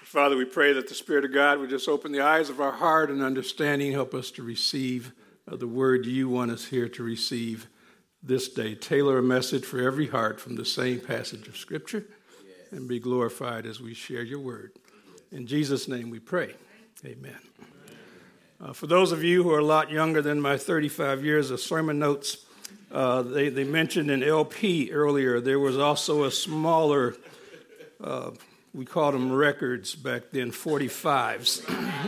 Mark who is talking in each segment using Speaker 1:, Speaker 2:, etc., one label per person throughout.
Speaker 1: Father, we pray that the Spirit of God would just open the eyes of our heart and understanding, help us to receive the word you want us here to receive this day. Tailor a message for every heart from the same passage of Scripture, and be glorified as we share your word. In Jesus' name we pray. Amen. For those of you who are a lot younger than my 35 years of sermon notes, they mentioned in LP earlier, there was also a smaller, we called them records back then, 45s.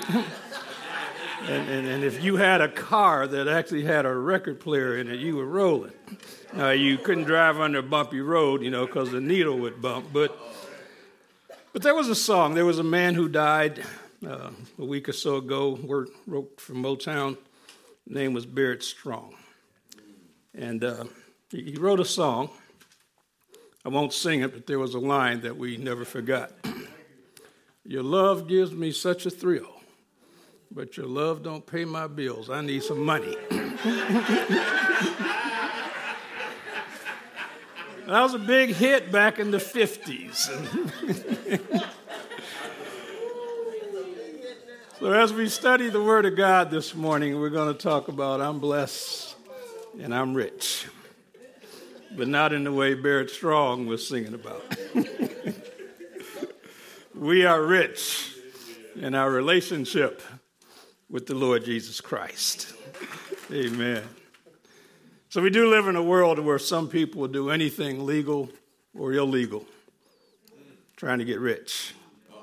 Speaker 1: and if you had a car that actually had a record player in it, you were rolling. You couldn't drive under a bumpy road, because the needle would bump. But there was a song. There was a man who died a week or so ago, wrote from Motown. His name was Barrett Strong. And he wrote a song. I won't sing it, but there was a line that we never forgot. Your love gives me such a thrill, but your love don't pay my bills. I need some money. That was a big hit back in the 50s. So as we study the Word of God this morning, we're going to talk about I'm blessed and I'm rich, but not in the way Barrett Strong was singing about. We are rich in our relationship with the Lord Jesus Christ. Amen. So we do live in a world where some people will do anything legal or illegal, trying to get rich.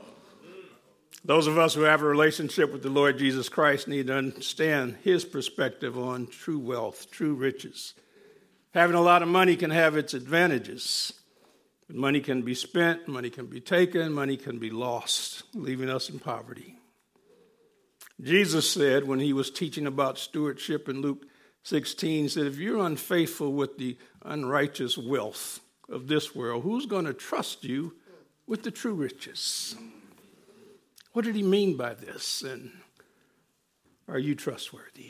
Speaker 1: Those of us who have a relationship with the Lord Jesus Christ need to understand his perspective on true wealth, true riches. Having a lot of money can have its advantages. But money can be spent, money can be taken, money can be lost, leaving us in poverty. Jesus said when he was teaching about stewardship in Luke 16, he said, if you're unfaithful with the unrighteous wealth of this world, who's going to trust you with the true riches? What did he mean by this? And are you trustworthy?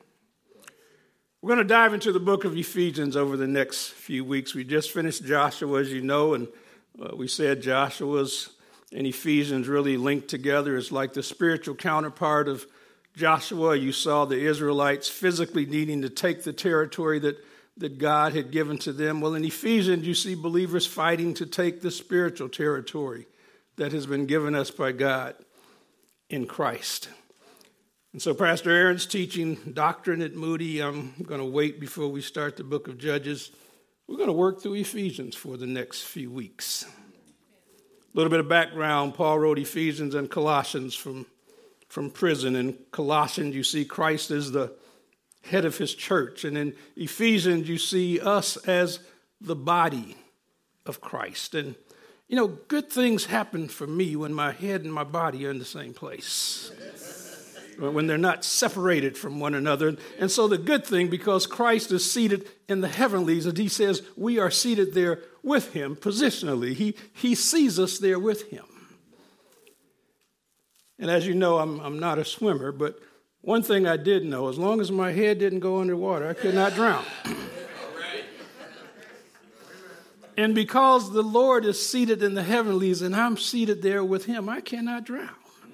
Speaker 1: We're going to dive into the book of Ephesians over the next few weeks. We just finished Joshua, as you know, and we said Joshua's and Ephesians really linked together. It's like the spiritual counterpart of Joshua. You saw the Israelites physically needing to take the territory that God had given to them. Well, in Ephesians, you see believers fighting to take the spiritual territory that has been given us by God in Christ. And so Pastor Aaron's teaching doctrine at Moody. I'm going to wait before we start the book of Judges. We're going to work through Ephesians for the next few weeks. A little bit of background. Paul wrote Ephesians and Colossians from prison. In Colossians, you see Christ as the head of his church. And in Ephesians, you see us as the body of Christ. And good things happen for me when my head and my body are in the same place, when they're not separated from one another. And so the good thing, because Christ is seated in the heavenlies, and he says we are seated there with him positionally. He sees us there with him. And as you know, I'm not a swimmer, but one thing I did know, as long as my head didn't go underwater, I could not drown. And because the Lord is seated in the heavenlies and I'm seated there with him, I cannot drown.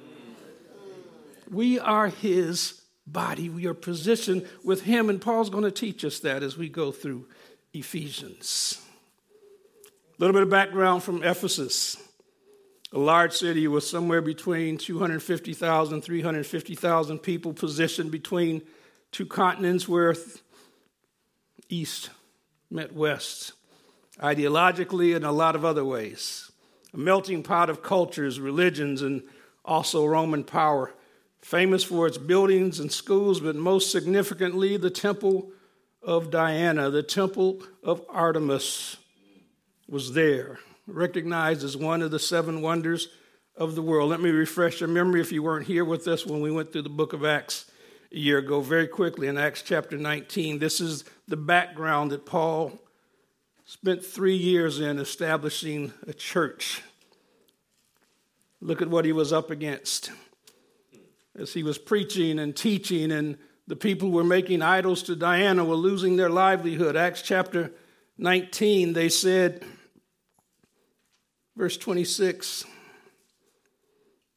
Speaker 1: We are his body. We are positioned with him, and Paul's going to teach us that as we go through Ephesians. A little bit of background from Ephesus, a large city with somewhere between 250,000, 350,000 people, positioned between two continents where East met West, ideologically and a lot of other ways. A melting pot of cultures, religions, and also Roman power. Famous for its buildings and schools, but most significantly, the Temple of Diana, the Temple of Artemis, was there, recognized as one of the 7 wonders of the world. Let me refresh your memory if you weren't here with us when we went through the book of Acts a year ago, very quickly in Acts chapter 19. This is the background that Paul spent 3 years in establishing a church. Look at what he was up against. As he was preaching and teaching, and the people were making idols to Diana, were losing their livelihood. Acts chapter 19, they said, verse 26,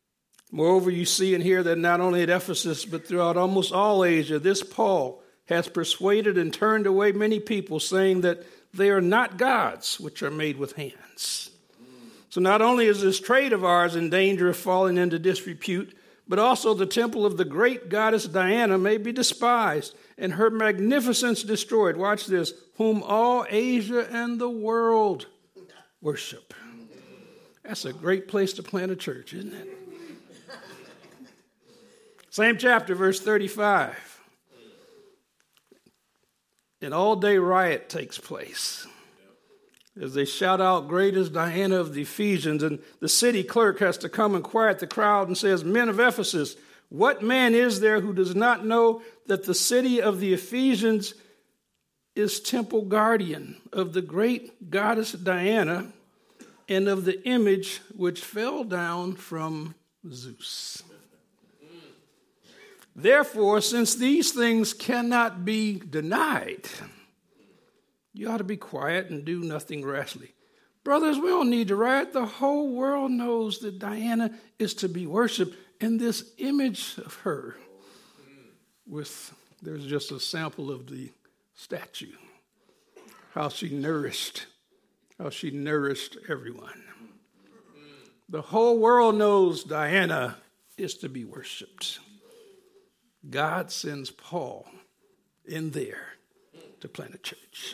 Speaker 1: Moreover, you see and hear that not only at Ephesus, but throughout almost all Asia, this Paul has persuaded and turned away many people, saying that they are not gods, which are made with hands. So not only is this trade of ours in danger of falling into disrepute, but also the temple of the great goddess Diana may be despised, and her magnificence destroyed. Watch this. Whom all Asia and the world worship. That's a great place to plant a church, isn't it? Same chapter, verse 35. An all-day riot takes place as they shout out, "Great is Diana of the Ephesians," and the city clerk has to come and quiet the crowd and says, "Men of Ephesus, what man is there who does not know that the city of the Ephesians is temple guardian of the great goddess Diana and of the image which fell down from Zeus? Therefore, since these things cannot be denied, you ought to be quiet and do nothing rashly." Brothers, we don't need to riot. The whole world knows that Diana is to be worshiped, and this image of her, there's just a sample of the statue, how she nourished everyone. The whole world knows Diana is to be worshiped. God sends Paul in there to plant a church.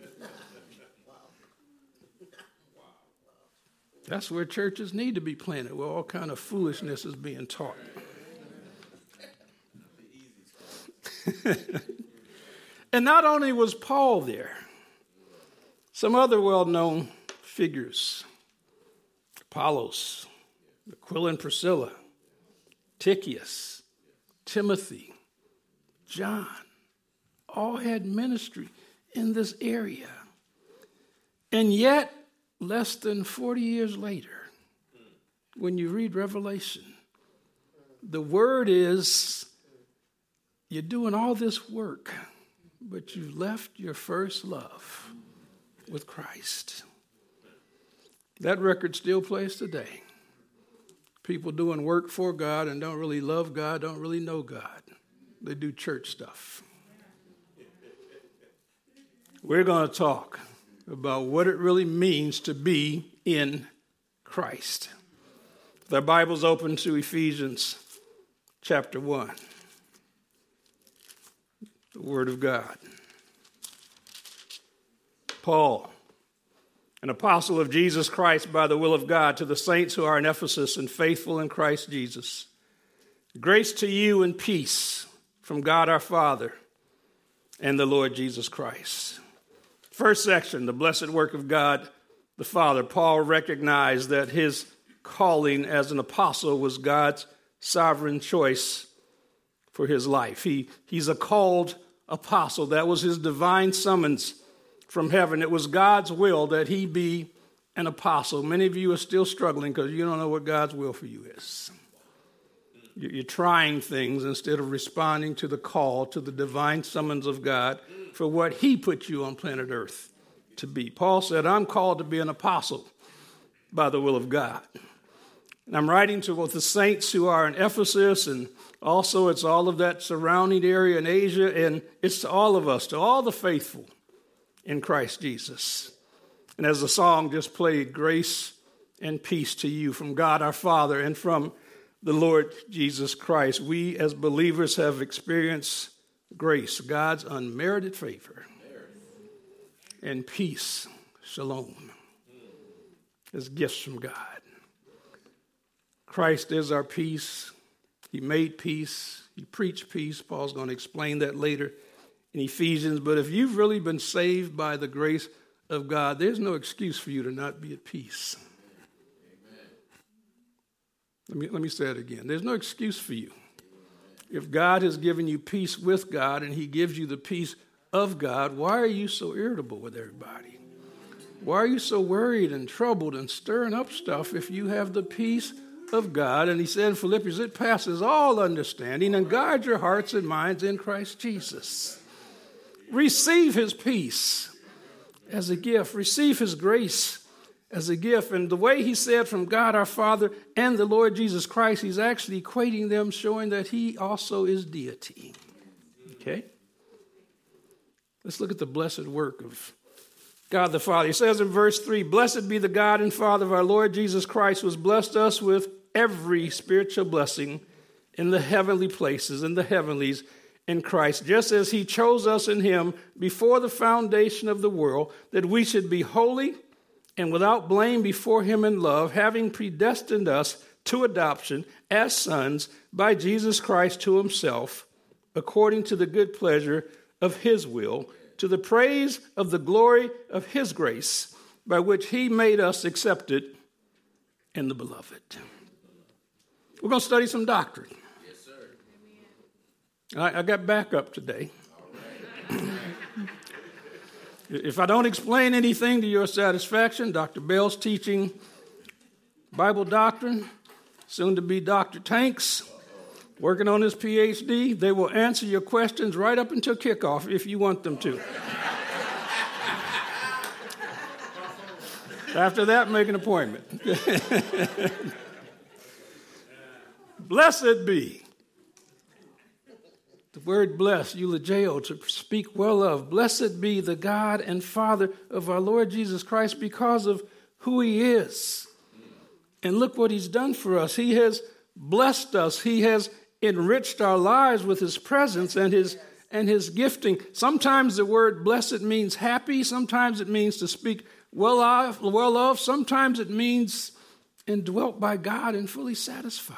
Speaker 1: That's where churches need to be planted, where all kind of foolishness is being taught. And not only was Paul there, some other well-known figures, Apollos, Aquila and Priscilla, Tychicus, Timothy, John, all had ministry in this area. And yet, less than 40 years later, when you read Revelation, the word is, you're doing all this work, but you left your first love with Christ. That record still plays today. People doing work for God and don't really love God, don't really know God. They do church stuff. We're going to talk about what it really means to be in Christ. With our Bibles open to Ephesians chapter 1. The Word of God. Paul, an apostle of Jesus Christ by the will of God, to the saints who are in Ephesus and faithful in Christ Jesus. Grace to you and peace from God our Father and the Lord Jesus Christ. First section, the blessed work of God the Father. Paul recognized that his calling as an apostle was God's sovereign choice for his life. He's a called apostle. That was his divine summons from heaven. It was God's will that he be an apostle. Many of you are still struggling because you don't know what God's will for you is. You're trying things instead of responding to the call, to the divine summons of God for what he put you on planet Earth to be. Paul said, I'm called to be an apostle by the will of God. And I'm writing to both the saints who are in Ephesus, and also it's all of that surrounding area in Asia, and it's to all of us, to all the faithful in Christ Jesus. And as the song just played, grace and peace to you from God our Father and from the Lord Jesus Christ. We as believers have experienced grace, God's unmerited favor, and peace, shalom, as gifts from God. Christ is our peace. He made peace. He preached peace. Paul's going to explain that later in Ephesians. But if you've really been saved by the grace of God, there's no excuse for you to not be at peace. Let me say it again. There's no excuse for you. If God has given you peace with God and he gives you the peace of God, why are you so irritable with everybody? Why are you so worried and troubled and stirring up stuff if you have the peace of God? And he said in Philippians, it passes all understanding, and guard your hearts and minds in Christ Jesus. Receive his peace as a gift. Receive his grace as a gift. And the way he said from God our Father and the Lord Jesus Christ, he's actually equating them, showing that he also is deity. Okay? Let's look at the blessed work of God the Father. He says in verse 3, "Blessed be the God and Father of our Lord Jesus Christ, who has blessed us with every spiritual blessing in the heavenly places, in the heavenlies, in Christ, just as he chose us in him before the foundation of the world, that we should be holy and without blame before him in love, having predestined us to adoption as sons by Jesus Christ to himself, according to the good pleasure of his will, to the praise of the glory of his grace, by which he made us accepted in the beloved." We're going to study some doctrine.
Speaker 2: Yes, sir.
Speaker 1: I got backup today. If I don't explain anything to your satisfaction, Dr. Bell's teaching Bible doctrine, soon to be Dr. Tanks, working on his PhD. They will answer your questions right up until kickoff if you want them to. After that, make an appointment. Blessed be. The word bless, eulogeo, to speak well of. Blessed be the God and Father of our Lord Jesus Christ because of who he is. And look what he's done for us. He has blessed us. He has enriched our lives with his presence and his gifting. Sometimes the word blessed means happy. Sometimes it means to speak well of. Sometimes it means indwelt by God and fully satisfied.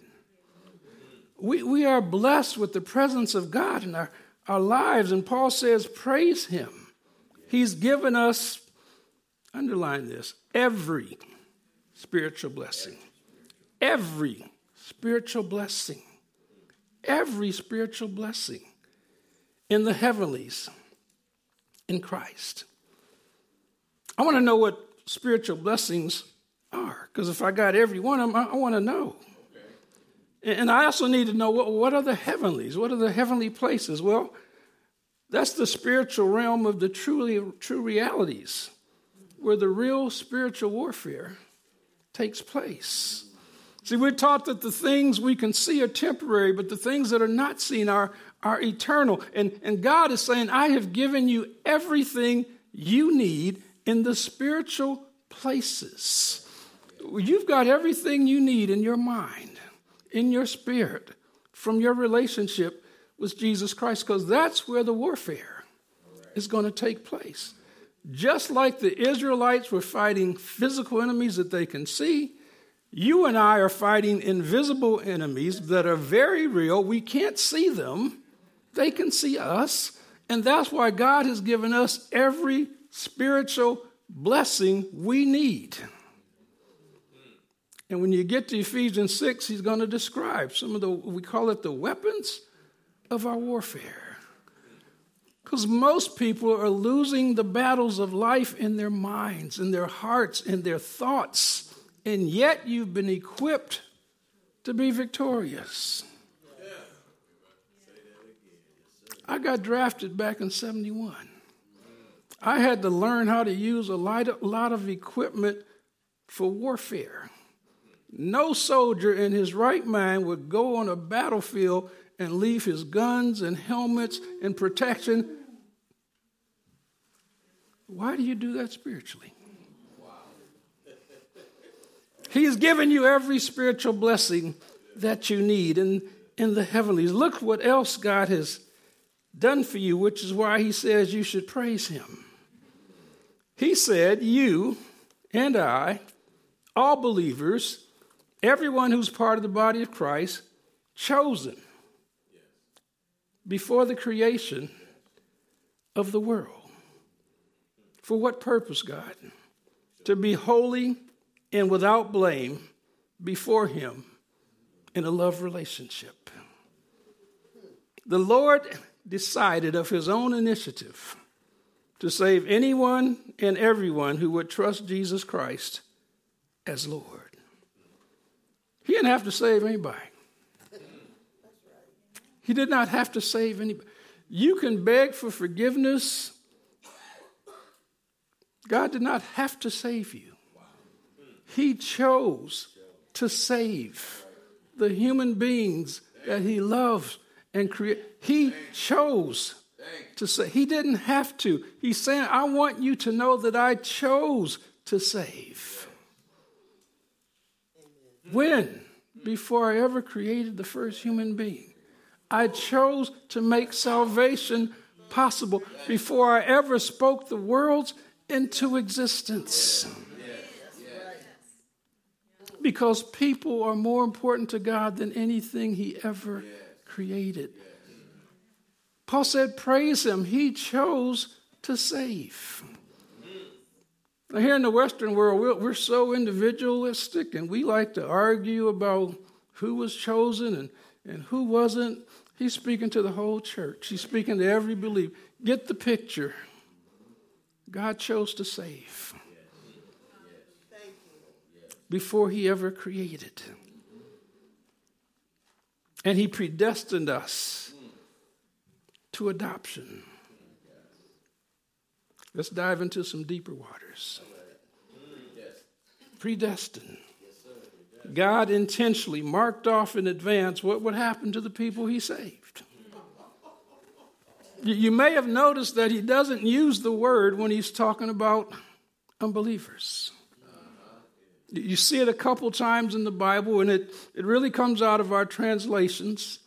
Speaker 1: We are blessed with the presence of God in our lives. And Paul says, praise him. He's given us, underline this, every spiritual blessing. Every spiritual blessing. Every spiritual blessing in the heavenlies in Christ. I want to know what spiritual blessings are, because if I got every one of them, I want to know. And I also need to know what are the heavenlies? What are the heavenly places? Well, that's the spiritual realm of the true realities, where the real spiritual warfare takes place. See, we're taught that the things we can see are temporary, but the things that are not seen are eternal. And God is saying, I have given you everything you need in the spiritual places. You've got everything you need in your mind, in your spirit, from your relationship with Jesus Christ, because that's where the warfare is going to take place. Just like the Israelites were fighting physical enemies that they can see, you and I are fighting invisible enemies that are very real. We can't see them. They can see us. And that's why God has given us every spiritual blessing we need. And when you get to Ephesians 6, he's going to describe some of we call it the weapons of our warfare. Because most people are losing the battles of life in their minds, in their hearts, in their thoughts. And yet you've been equipped to be victorious. I got drafted back in 71. I had to learn how to use a lot of equipment for warfare. No soldier in his right mind would go on a battlefield and leave his guns and helmets and protection. Why do you do that spiritually? He's given you every spiritual blessing that you need in the heavenlies. Look what else God has done for you, which is why he says you should praise him. He said, you and I, all believers, everyone who's part of the body of Christ, chosen before the creation of the world. For what purpose, God? To be holy and without blame before him in a love relationship. The Lord decided of his own initiative to save anyone and everyone who would trust Jesus Christ as Lord. He didn't have to save anybody. He did not have to save anybody. You can beg for forgiveness. God did not have to save you. Wow. He chose to save the human beings that he loves and created. He chose to save. He didn't have to. He's saying, I want you to know that I chose to save. When? Before I ever created the first human being. I chose to make salvation possible before I ever spoke the worlds into existence. Because people are more important to God than anything he ever created. Paul said, praise him. He chose to save. Now, here in the Western world, we're so individualistic, and we like to argue about who was chosen and who wasn't. He's speaking to the whole church. He's speaking to every believer. Get the picture. God chose to save before he ever created. And he predestined us to adoption. Let's dive into some deeper waters. Predestined. God intentionally marked off in advance what would happen to the people he saved. You may have noticed that he doesn't use the word when he's talking about unbelievers. You see it a couple times in the Bible, and it really comes out of our translations.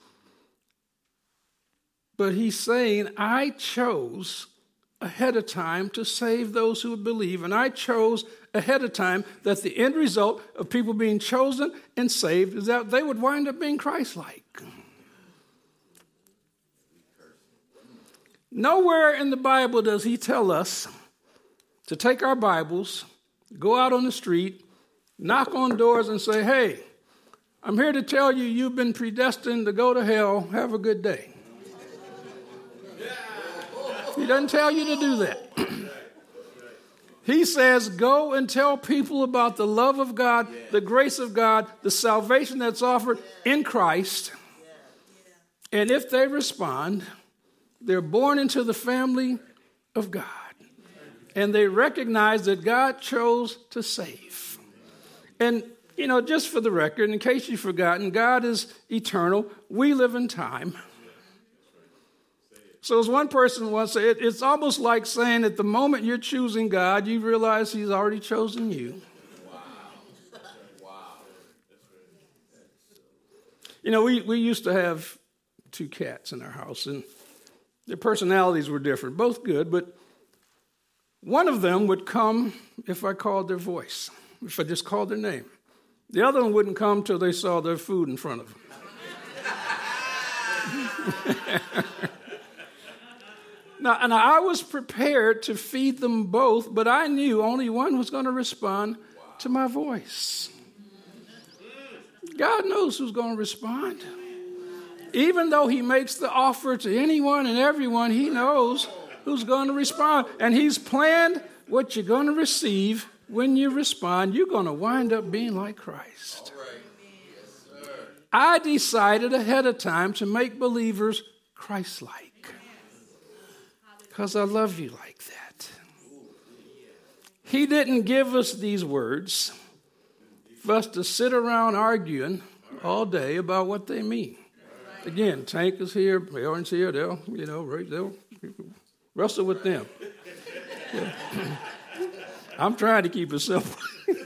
Speaker 1: But he's saying, I chose ahead of time to save those who would believe, and I chose ahead of time that the end result of people being chosen and saved is that they would wind up being Christ-like. Nowhere in the Bible does he tell us to take our Bibles, go out on the street, knock on doors and say, hey, I'm here to tell you you've been predestined to go to hell. Have a good day. He doesn't tell you to do that. He says, go and tell people about the love of God, the grace of God, the salvation that's offered in Christ. And if they respond, they're born into the family of God. And they recognize that God chose to save. And, just for the record, in case you've forgotten, God is eternal. We live in time. So as one person once said, it's almost like saying at the moment you're choosing God, you realize he's already chosen you. Wow. We used to have 2 cats in our house, and their personalities were different, both good, but one of them would come if I called their voice, if I just called their name. The other one wouldn't come till they saw their food in front of them. Now, I was prepared to feed them both, but I knew only one was going to respond to my voice. God knows who's going to respond. Even though he makes the offer to anyone and everyone, he knows who's going to respond. And he's planned what you're going to receive when you respond. You're going to wind up being like Christ. I decided ahead of time to make believers Christ-like. Because I love you like that. He didn't give us these words for us to sit around arguing all day about what they mean. Again, Tank is here, Aaron's here, they'll wrestle with them. Yeah. I'm trying to keep it simple.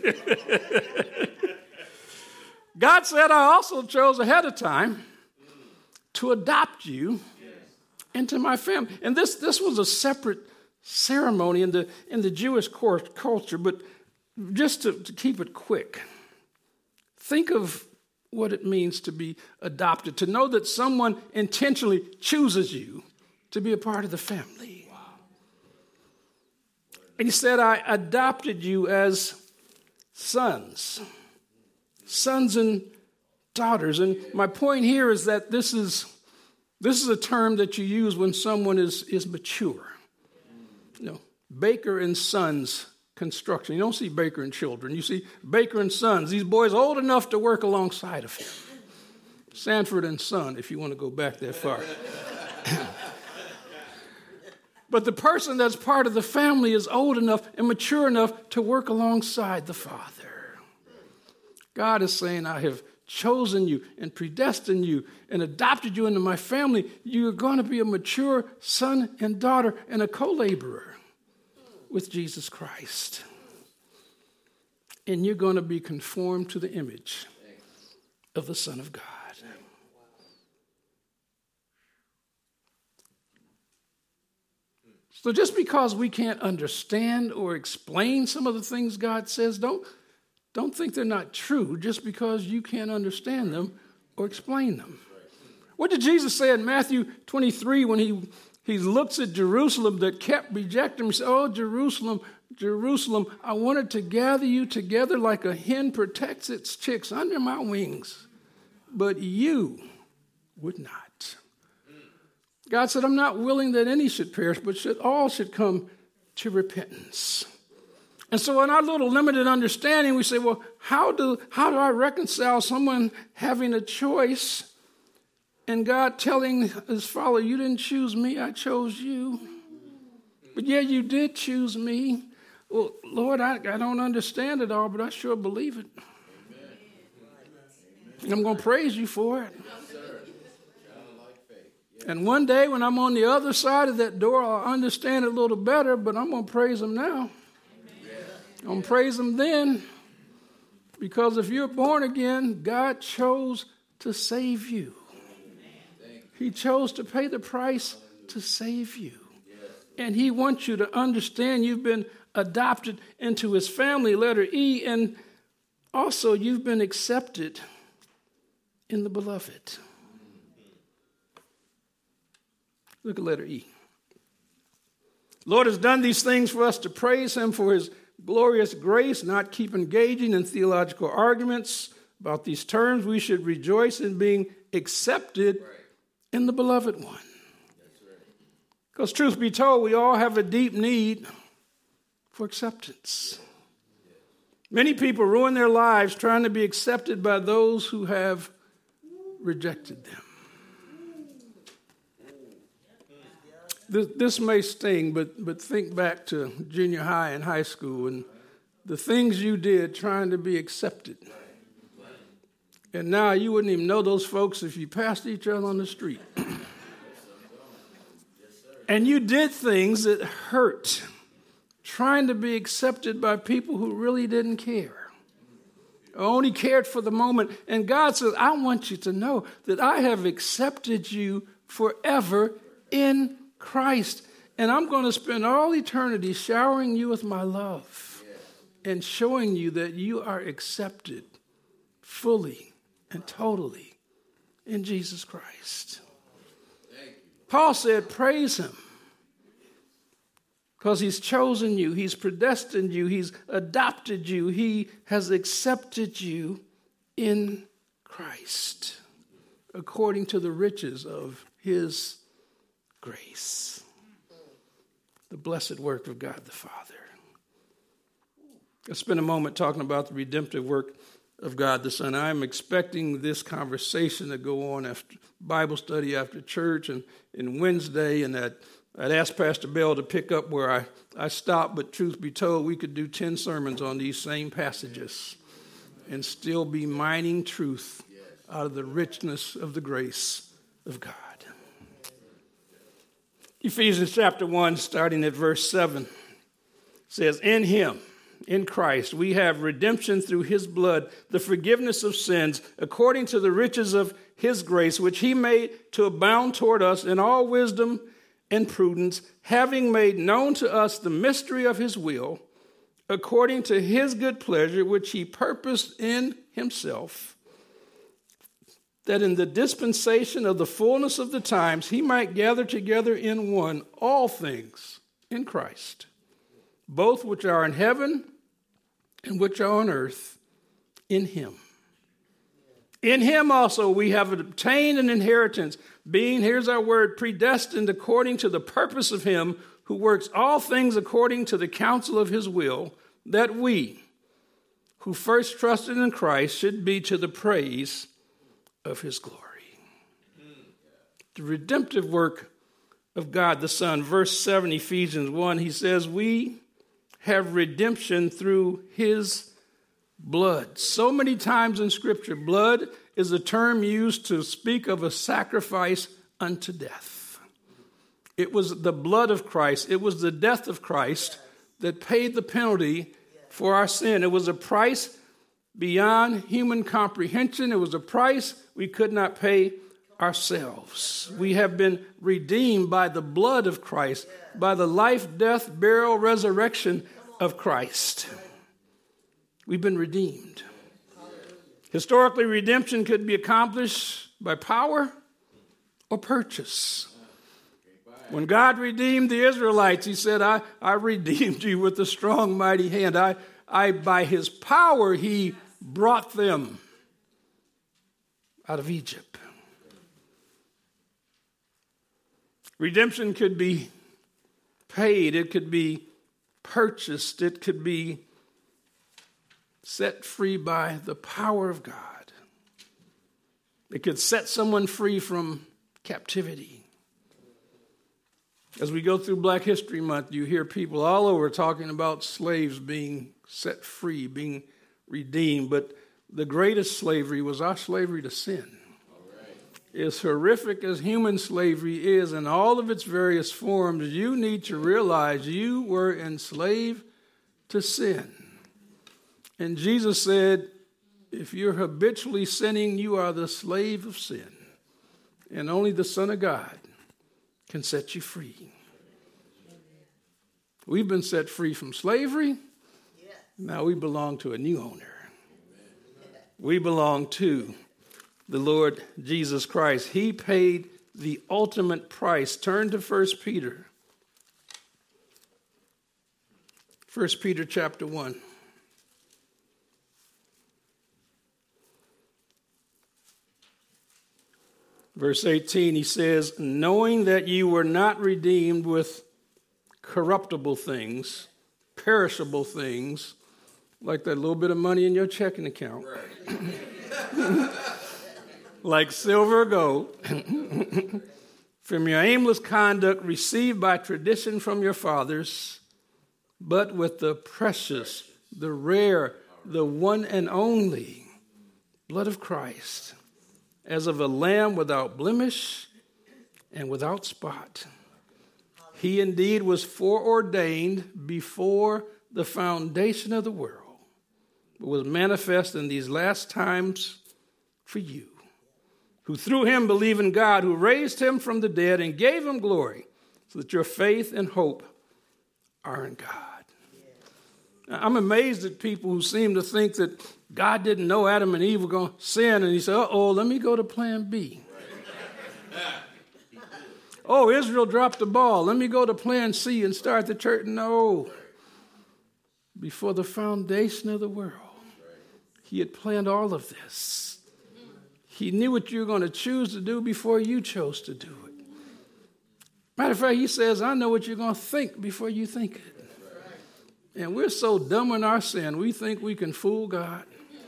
Speaker 1: God said, I also chose ahead of time to adopt you into my family. And this was a separate ceremony in the Jewish culture, but just to keep it quick, think of what it means to be adopted, to know that someone intentionally chooses you to be a part of the family. Wow. And he said, I adopted you as sons and daughters. And my point here is that this is a term that you use when someone is mature. Baker and Sons construction. You don't see Baker and children. You see Baker and Sons. These boys old enough to work alongside of him. Sanford and Son, if you want to go back that far. But the person that's part of the family is old enough and mature enough to work alongside the father. God is saying, I have chosen you and predestined you and adopted you into my family. You're going to be a mature son and daughter and a co-laborer with Jesus Christ. And you're going to be conformed to the image of the Son of God. So just because we can't understand or explain some of the things God says, don't think they're not true just because you can't understand them or explain them. What did Jesus say in Matthew 23 when he looks at Jerusalem that kept rejecting him? He said, oh, Jerusalem, Jerusalem, I wanted to gather you together like a hen protects its chicks under my wings, but you would not. God said, I'm not willing that any should perish, but all should come to repentance. And so in our little limited understanding, we say, well, how do I reconcile someone having a choice and God telling his follower, you didn't choose me, I chose you. But yeah, you did choose me. Well, Lord, I don't understand it all, but I sure believe it. Amen. And I'm going to praise you for it. And one day when I'm on the other side of that door, I'll understand it a little better, but I'm going to praise him now. I'm going to praise him then. Because if you're born again, God chose to save you. He chose to pay the price to save you. And he wants you to understand you've been adopted into his family, letter E, and also you've been accepted in the beloved. Look at letter E. Lord has done these things for us to praise him for his glorious grace, not keep engaging in theological arguments about these terms. We should rejoice in being accepted in the beloved one. Because truth be told, we all have a deep need for acceptance. Many people ruin their lives trying to be accepted by those who have rejected them. This may sting, but think back to junior high and high school and the things you did trying to be accepted. And now you wouldn't even know those folks if you passed each other on the street. And you did things that hurt, trying to be accepted by people who really didn't care, only cared for the moment. And God says, I want you to know that I have accepted you forever in Christ. And I'm going to spend all eternity showering you with my love and showing you that you are accepted fully and totally in Jesus Christ. Paul said, praise him because he's chosen you, he's predestined you, he's adopted you, he has accepted you in Christ according to the riches of his grace. The blessed work of God the Father. Let's spend a moment talking about the redemptive work of God the Son. I'm expecting this conversation to go on after Bible study after church and Wednesday, and that I'd asked Pastor Bell to pick up where I stopped, but truth be told, we could do 10 sermons on these same passages and still be mining truth out of the richness of the grace of God. Ephesians chapter 1, starting at verse 7, says, in him, in Christ, we have redemption through his blood, the forgiveness of sins, according to the riches of his grace, which he made to abound toward us in all wisdom and prudence, having made known to us the mystery of his will, according to his good pleasure, which he purposed in himself, that in the dispensation of the fullness of the times he might gather together in one all things in Christ, both which are in heaven and which are on earth, in him. In him also we have obtained an inheritance, being, here's our word, predestined according to the purpose of him who works all things according to the counsel of his will, that we, who first trusted in Christ, should be to the praise of his glory. The redemptive work of God the Son. Verse 7, Ephesians 1, he says, we have redemption through his blood. So many times in Scripture, blood is a term used to speak of a sacrifice unto death. It was the blood of Christ. It was the death of Christ that paid the penalty for our sin. It was a price beyond human comprehension. It was a price we could not pay ourselves. We have been redeemed by the blood of Christ, by the life, death, burial, resurrection of Christ. We've been redeemed. Historically, redemption could be accomplished by power or purchase. When God redeemed the Israelites, he said, I redeemed you with a strong, mighty hand. By his power, he brought them out of Egypt. Redemption could be paid. It could be purchased. It could be set free by the power of God. It could set someone free from captivity. As we go through Black History Month, you hear people all over talking about slaves being set free, being redeemed. But the greatest slavery was our slavery to sin. As horrific as human slavery is in all of its various forms, you need to realize you were enslaved to sin. And Jesus said, if you're habitually sinning, you are the slave of sin. And only the Son of God can set you free. We've been set free from slavery. Now we belong to a new owner. We belong to the Lord Jesus Christ. He paid the ultimate price. Turn to 1 Peter. 1 Peter chapter 1. Verse 18, he says, knowing that you were not redeemed with corruptible things, perishable things, like that little bit of money in your checking account, like silver or gold, from your aimless conduct received by tradition from your fathers, but with the precious, the rare, the one and only blood of Christ, as of a lamb without blemish and without spot. He indeed was foreordained before the foundation of the world, but was manifest in these last times for you, who through him believe in God, who raised him from the dead and gave him glory, so that your faith and hope are in God. Now, I'm amazed at people who seem to think that God didn't know Adam and Eve were going to sin, and he said, let me go to plan B. Oh, Israel dropped the ball. Let me go to plan C and start the church. No. Before the foundation of the world, he had planned all of this. He knew what you were going to choose to do before you chose to do it. Matter of fact, he says, I know what you're going to think before you think it. And we're so dumb in our sin, we think we can fool God.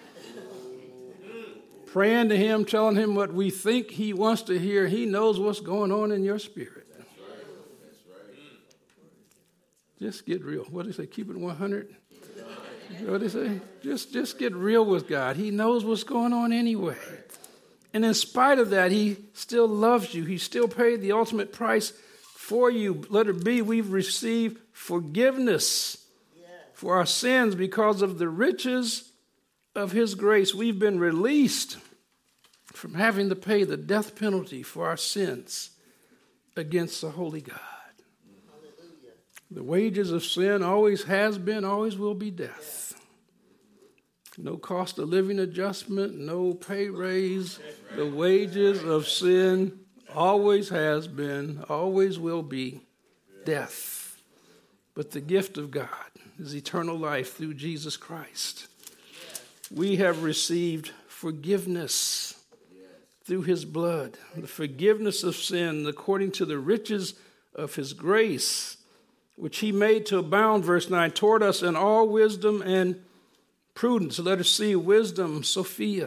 Speaker 1: Praying to him, telling him what we think he wants to hear. He knows what's going on in your spirit. That's right. Just get real. What do they say? Keep it 100? What do they say? Just get real with God. He knows what's going on anyway. And in spite of that, he still loves you. He still paid the ultimate price for you. Let it be, we've received forgiveness for our sins because of the riches of his grace. We've been released from having to pay the death penalty for our sins against the holy God. Hallelujah. The wages of sin always has been, always will be death. No cost of living adjustment, no pay raise. The wages of sin always has been, always will be death. But the gift of God is eternal life through Jesus Christ. We have received forgiveness through his blood, the forgiveness of sin according to the riches of his grace, which he made to abound, verse 9, toward us in all wisdom and prudence. Let us see wisdom, Sophia.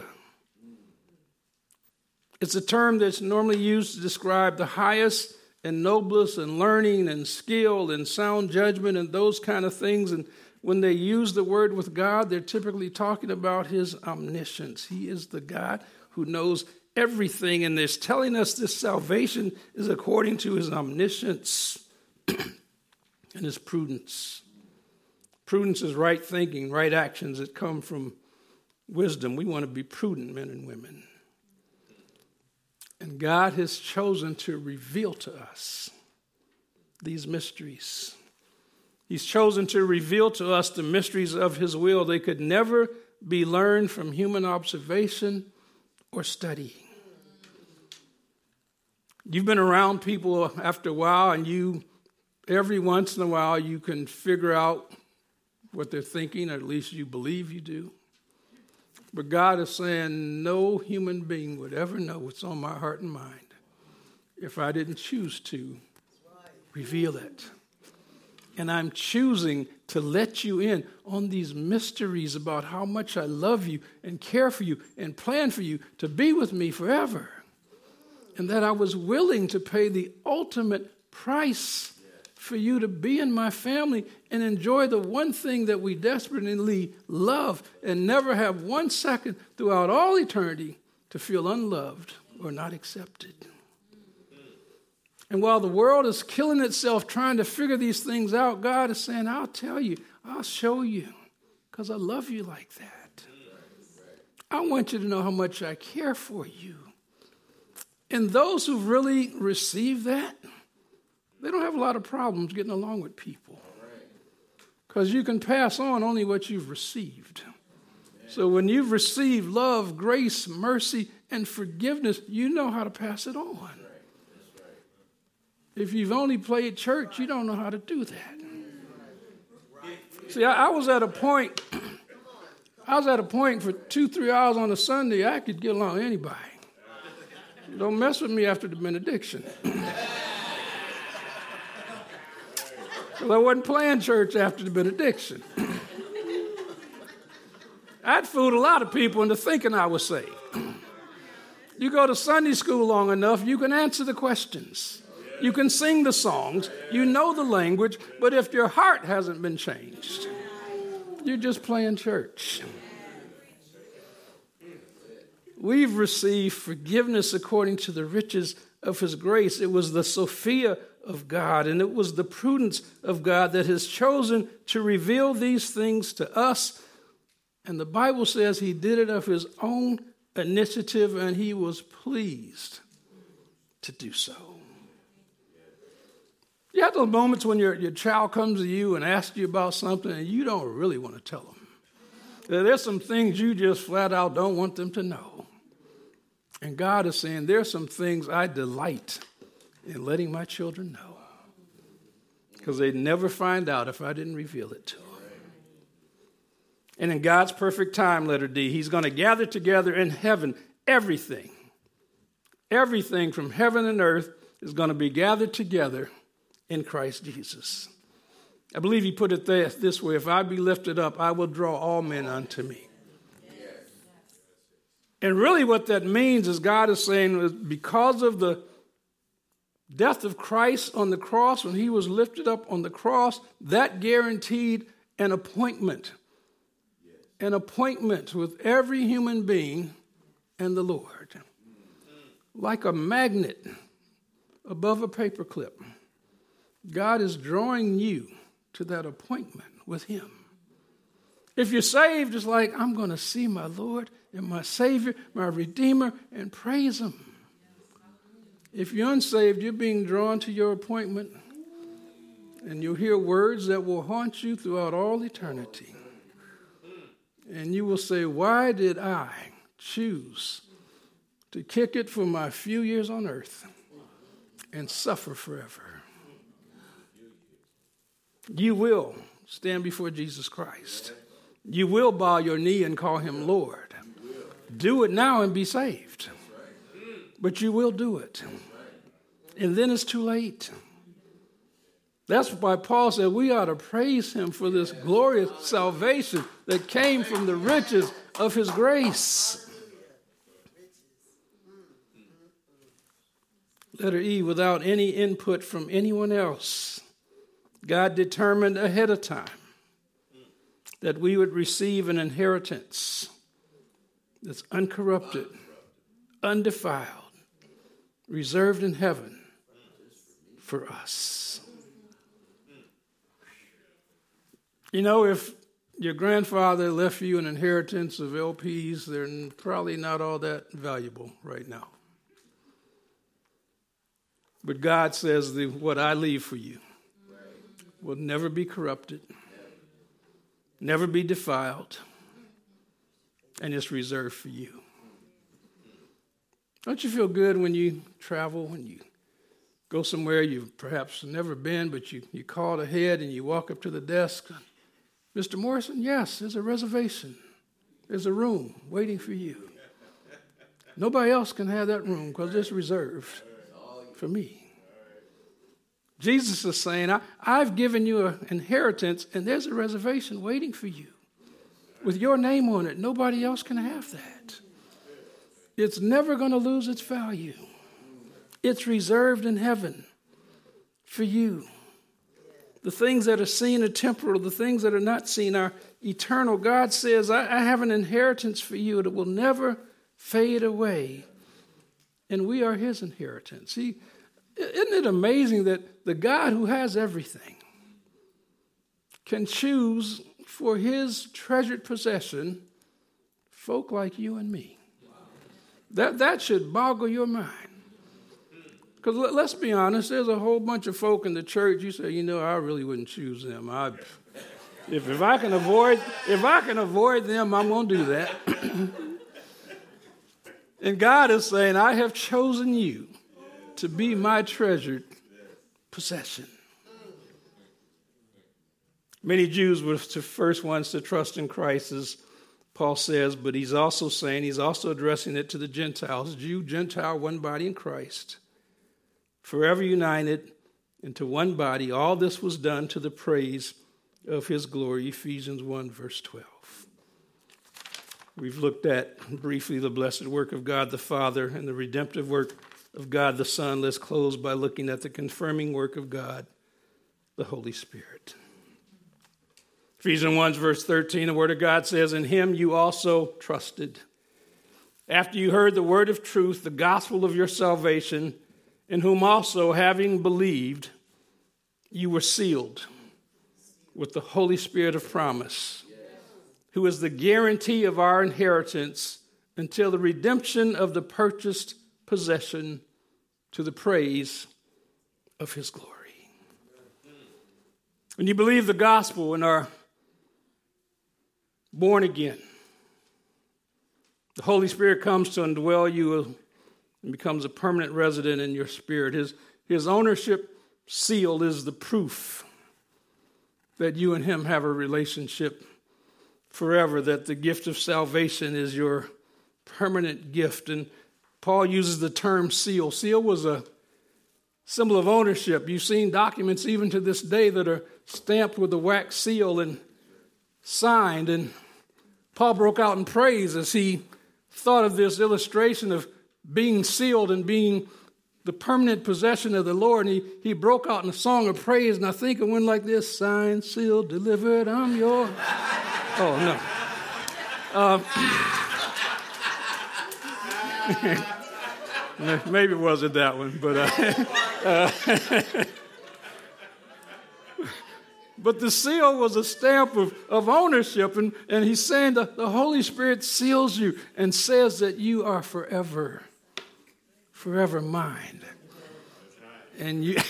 Speaker 1: It's a term that's normally used to describe the highest and noblest in learning and skill and sound judgment and those kind of things. And when they use the word with God, they're typically talking about his omniscience. He is the God who knows everything, and is telling us this salvation is according to his omniscience and his prudence. Prudence is right thinking, right actions that come from wisdom. We want to be prudent men and women. And God has chosen to reveal to us these mysteries. He's chosen to reveal to us the mysteries of his will. They could never be learned from human observation or study. You've been around people after a while, and every once in a while, you can figure out what they're thinking, or at least you believe you do. But God is saying no human being would ever know what's on my heart and mind if I didn't choose to reveal it. And I'm choosing to let you in on these mysteries about how much I love you and care for you and plan for you to be with me forever. And that I was willing to pay the ultimate price for you to be in my family and enjoy the one thing that we desperately love and never have 1 second throughout all eternity to feel unloved or not accepted. And while the world is killing itself trying to figure these things out, God is saying, I'll tell you, I'll show you, because I love you like that. I want you to know how much I care for you. And those who really receive that, they don't have a lot of problems getting along with people, because you can pass on only what you've received. So when you've received love, grace, mercy, and forgiveness, you know how to pass it on. If you've only played church, you don't know how to do that. See, I was at a point for 2-3 hours on a Sunday, I could get along with anybody. Don't mess with me after the benediction. Because I wasn't playing church after the benediction. I'd fooled a lot of people into thinking I was saved. You go to Sunday school long enough, you can answer the questions. You can sing the songs. You know the language. But if your heart hasn't been changed, you're just playing church. We've received forgiveness according to the riches of his grace. It was the Sophia of God, and it was the prudence of God that has chosen to reveal these things to us. And the Bible says he did it of his own initiative, and he was pleased to do so. You have those moments when your child comes to you and asks you about something and you don't really want to tell them. There's some things you just flat out don't want them to know. And God is saying, there's some things I delight in letting my children know, because they'd never find out if I didn't reveal it to them. And in God's perfect time, letter D, he's going to gather together in heaven everything. Everything from heaven and earth is going to be gathered together in Christ Jesus. I believe he put it this way: if I be lifted up, I will draw all men unto me. And really what that means is God is saying, because of the death of Christ on the cross, when he was lifted up on the cross, that guaranteed an appointment with every human being and the Lord. Like a magnet above a paperclip, God is drawing you to that appointment with him. If you're saved, it's like, I'm going to see my Lord and my Savior, my Redeemer, and praise him. If you're unsaved, you're being drawn to your appointment, and you'll hear words that will haunt you throughout all eternity. And you will say, why did I choose to kick it for my few years on earth and suffer forever? You will stand before Jesus Christ. You will bow your knee and call him Lord. Do it now and be saved. But you will do it. And then it's too late. That's why Paul said we ought to praise him for this glorious salvation that came from the riches of his grace. Letter E, without any input from anyone else, God determined ahead of time that we would receive an inheritance that's uncorrupted, undefiled, reserved in heaven for us. You know, if your grandfather left you an inheritance of LPs, they're probably not all that valuable right now. But God says, what I leave for you will never be corrupted, never be defiled, and it's reserved for you. Don't you feel good when you travel, when you go somewhere you've perhaps never been, but you called ahead and you walk up to the desk? Mr. Morrison, yes, there's a reservation. There's a room waiting for you. Nobody else can have that room because it's reserved for me. Jesus is saying, I've given you an inheritance, and there's a reservation waiting for you with your name on it. Nobody else can have that. It's never going to lose its value. It's reserved in heaven for you. The things that are seen are temporal. The things that are not seen are eternal. God says, I have an inheritance for you that will never fade away. And we are his inheritance. Isn't it amazing that the God who has everything can choose for his treasured possession folk like you and me? That should boggle your mind. Because let's be honest, there's a whole bunch of folk in the church, you say, I really wouldn't choose them. If I can avoid them, I'm going to do that. And God is saying, I have chosen you to be my treasured possession. Many Jews were the first ones to trust in Christ, as Paul says, but he's also addressing it to the Gentiles, Jew, Gentile, one body in Christ, forever united into one body. All this was done to the praise of his glory, Ephesians 1, verse 12. We've looked at briefly the blessed work of God the Father and the redemptive work of God the Son. Let's close by looking at the confirming work of God, the Holy Spirit. Ephesians 1, verse 13, the Word of God says, in him you also trusted. After you heard the word of truth, the gospel of your salvation, in whom also, having believed, you were sealed with the Holy Spirit of promise, who is the guarantee of our inheritance until the redemption of the purchased possession, to the praise of his glory. When you believe the gospel and are born again, the Holy Spirit comes to indwell you and becomes a permanent resident in your spirit. His ownership seal is the proof that you and him have a relationship forever, that the gift of salvation is your permanent gift. And Paul uses the term seal. Seal was a symbol of ownership. You've seen documents even to this day that are stamped with a wax seal and signed. And Paul broke out in praise as he thought of this illustration of being sealed and being the permanent possession of the Lord. And he broke out in a song of praise, and I think it went like this: signed, sealed, delivered, I'm yours. Oh, no. Maybe it wasn't that one, but the seal was a stamp of ownership, and he's saying that the Holy Spirit seals you and says that you are forever mine. And you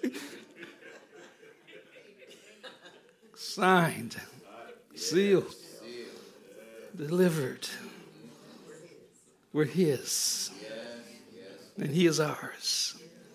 Speaker 1: signed, sealed, delivered. We're his, and he is ours.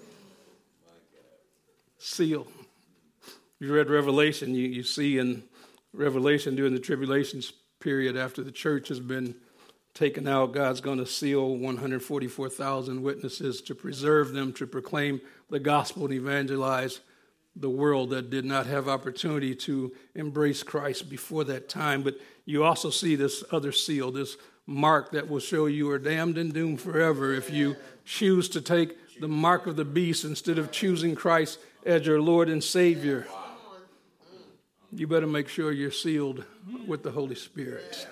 Speaker 1: Seal. You read Revelation, you see in Revelation during the tribulation period, after the church has been taken out, God's going to seal 144,000 witnesses to preserve them, to proclaim the gospel and evangelize the world that did not have opportunity to embrace Christ before that time. But you also see this other seal, this mark that will show you are damned and doomed forever if you choose to take the mark of the beast instead of choosing Christ as your Lord and Savior. you better make sure you're sealed with the Holy Spirit.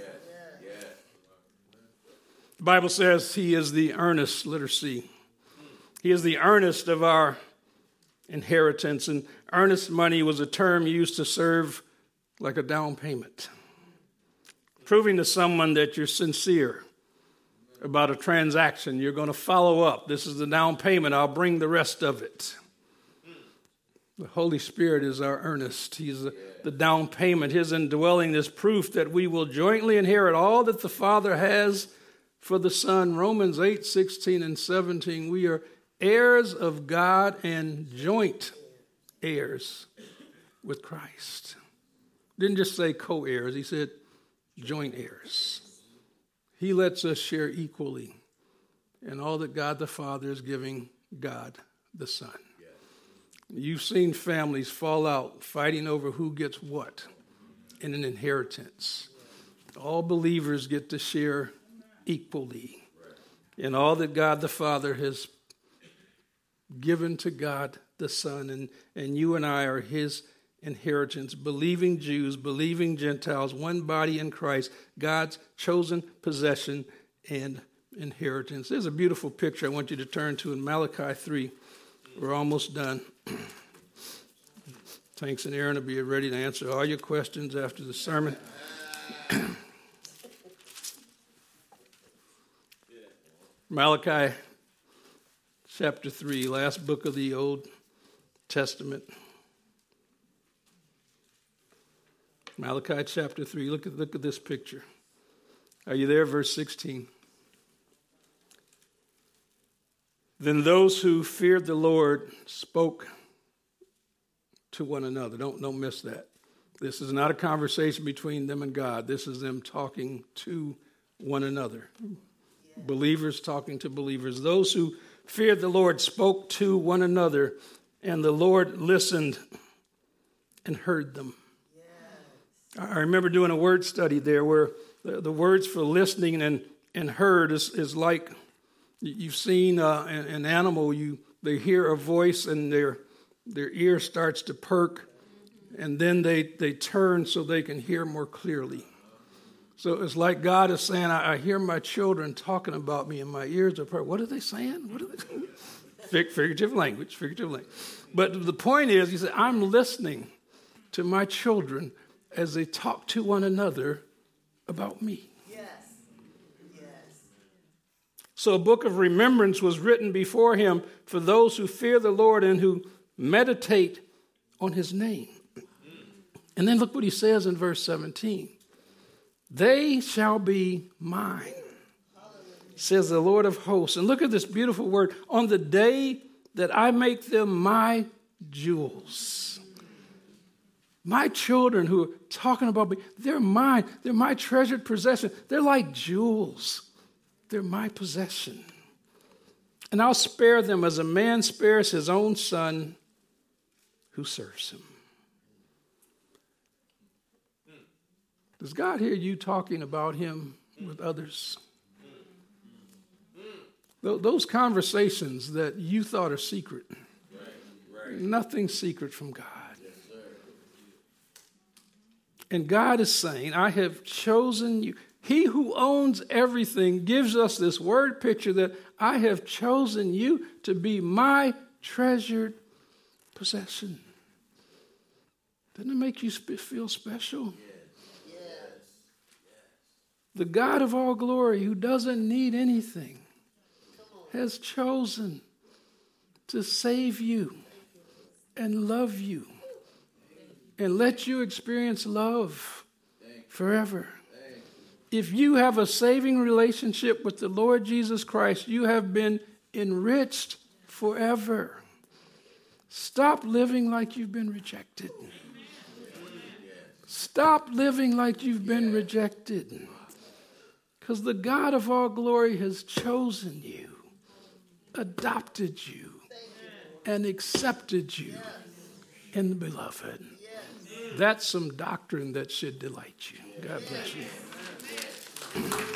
Speaker 1: The Bible says he is the earnest, letter C. He is the earnest of our inheritance. And earnest money was a term used to serve like a down payment, proving to someone that you're sincere about a transaction. You're going to follow up. This is the down payment. I'll bring the rest of it. The Holy Spirit is our earnest. He's the down payment. His indwelling is proof that we will jointly inherit all that the Father has for the Son. Romans 8:16 and 17. We are heirs of God and joint heirs with Christ. Didn't just say co-heirs. He said joint heirs. He lets us share equally in all that God the Father is giving God the Son. You've seen families fall out fighting over who gets what in an inheritance. All believers get to share equally in all that God the Father has given to God the Son. And you and I are his inheritance, believing Jews, believing Gentiles, one body in Christ, God's chosen possession and inheritance. There's a beautiful picture I want you to turn to in Malachi 3. We're almost done. Tanks and Aaron will be ready to answer all your questions after the sermon. Malachi chapter 3, last book of the Old Testament. Malachi chapter 3. Look at this picture. Are you there? Verse 16. Then those who feared the Lord spoke to one another. Don't miss that. This is not a conversation between them and God. This is them talking to one another. Yeah. Believers talking to believers. Those who feared the Lord spoke to one another, and the Lord listened and heard them. Yes. I remember doing a word study there where the words for listening and heard is like you've seen an animal. They hear a voice and their ear starts to perk, and then they turn so they can hear more clearly. So it's like God is saying, I hear my children talking about me, and my ears are perked. What are they saying? What are they saying? Figurative language. But the point is, he said, I'm listening to my children as they talk to one another about me. So a book of remembrance was written before him for those who fear the Lord and who meditate on his name. And then look what he says in verse 17. They shall be mine, says the Lord of hosts. And look at this beautiful word. On the day that I make them my jewels. My children who are talking about me, they're mine. They're my treasured possession. They're like jewels. They're my possession. And I'll spare them as a man spares his own son who serves him. Does God hear you talking about him with others? Those conversations that you thought are secret, nothing secret from God. And God is saying, I have chosen you. He who owns everything gives us this word picture that I have chosen you to be my treasured possession. Doesn't it make you feel special? Yes. The God of all glory, who doesn't need anything, has chosen to save you and love you and let you experience love forever. If you have a saving relationship with the Lord Jesus Christ, you have been enriched forever. Stop living like you've been rejected. Stop living like you've been rejected. Because the God of all glory has chosen you, adopted you, and accepted you in the beloved. That's some doctrine that should delight you. God bless you.